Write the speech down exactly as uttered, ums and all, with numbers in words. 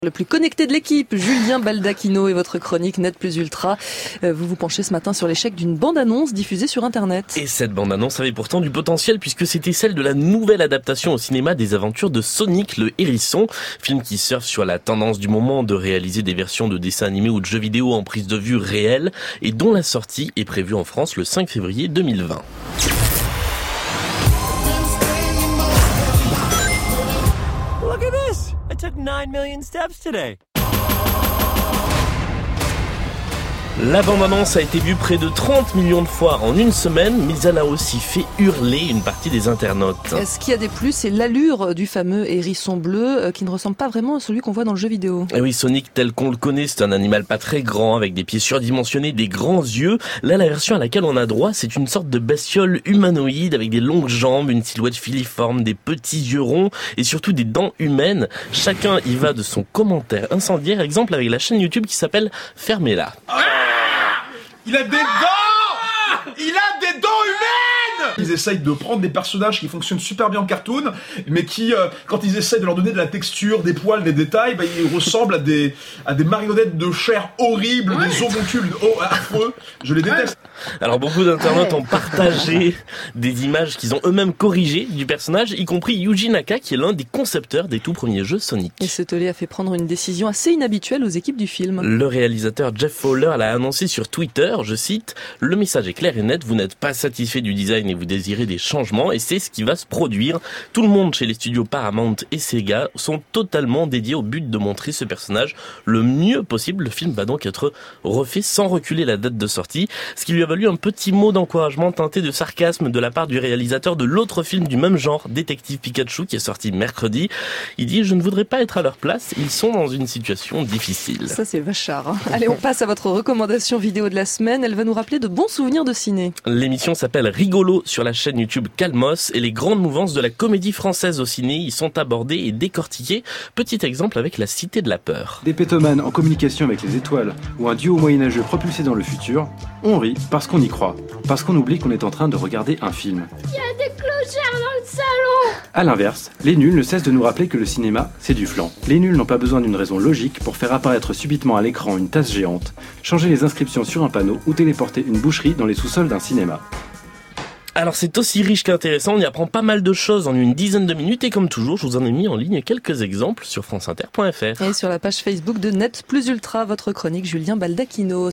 Le plus connecté de l'équipe, Julien Baldacchino, et votre chronique Net Plus Ultra. Vous vous penchez ce matin sur l'échec d'une bande-annonce diffusée sur Internet. Et cette bande-annonce avait pourtant du potentiel puisque c'était celle de la nouvelle adaptation au cinéma des aventures de Sonic le Hérisson, film qui surfe sur la tendance du moment de réaliser des versions de dessins animés ou de jeux vidéo en prise de vue réelle et dont la sortie est prévue en France le cinq février deux mille vingt. Look at this! I took nine million steps today. La bande-annonce a été vue près de trente millions de fois en une semaine, mais elle a aussi fait hurler une partie des internautes. Ce qu'il y a des plus, c'est l'allure du fameux hérisson bleu qui ne ressemble pas vraiment à celui qu'on voit dans le jeu vidéo. Et oui, Sonic tel qu'on le connaît, c'est un animal pas très grand, avec des pieds surdimensionnés, des grands yeux. Là, la version à laquelle on a droit, c'est une sorte de bestiole humanoïde avec des longues jambes, une silhouette filiforme, des petits yeux ronds et surtout des dents humaines. Chacun y va de son commentaire incendiaire, exemple avec la chaîne YouTube qui s'appelle Fermez-la. Il a des dents! Il a des dents humaines! Ils essayent de prendre des personnages qui fonctionnent super bien en cartoon, mais qui, euh, quand ils essayent de leur donner de la texture, des poils, des détails, bah, ils ressemblent à des, à des marionnettes de chair horribles, ouais. Des omoncules oh, affreux. Je les déteste. Alors beaucoup d'internautes ont partagé des images qu'ils ont eux-mêmes corrigées du personnage, y compris Yuji Naka qui est l'un des concepteurs des tout premiers jeux Sonic. Et ce tollé a fait prendre une décision assez inhabituelle aux équipes du film. Le réalisateur Jeff Fowler l'a annoncé sur Twitter, je cite, « Le message est clair et net, vous n'êtes pas satisfait du design et vous désirez des changements et c'est ce qui va se produire. Tout le monde chez les studios Paramount et Sega sont totalement dédiés au but de montrer ce personnage le mieux possible. Le film va donc être refait sans reculer la date de sortie, ce qui lui a valu un petit mot d'encouragement teinté de sarcasme de la part du réalisateur de l'autre film du même genre, Détective Pikachu, qui est sorti mercredi. Il dit « Je ne voudrais pas être à leur place, ils sont dans une situation difficile. » Ça c'est vachard. Hein. Allez, on passe à votre recommandation vidéo de la semaine. Elle va nous rappeler de bons souvenirs de ciné. L'émission s'appelle Rigolo sur la chaîne YouTube Calmos et les grandes mouvances de la comédie française au ciné y sont abordées et décortiquées. Petit exemple avec La Cité de la Peur. Des pétomanes en communication avec les étoiles ou un duo moyenâgeux propulsé dans le futur, on rit parce qu'on y croit, parce qu'on oublie qu'on est en train de regarder un film. Il y a des clochards dans le salon! À l'inverse, les nuls ne cessent de nous rappeler que le cinéma, c'est du flan. Les nuls n'ont pas besoin d'une raison logique pour faire apparaître subitement à l'écran une tasse géante, changer les inscriptions sur un panneau ou téléporter une boucherie dans les sous-sols d'un cinéma. Alors c'est aussi riche qu'intéressant, on y apprend pas mal de choses en une dizaine de minutes et comme toujours, je vous en ai mis en ligne quelques exemples sur franceinter point f r. Et sur la page Facebook de Net Plus Ultra, votre chronique Julien Baldacchino.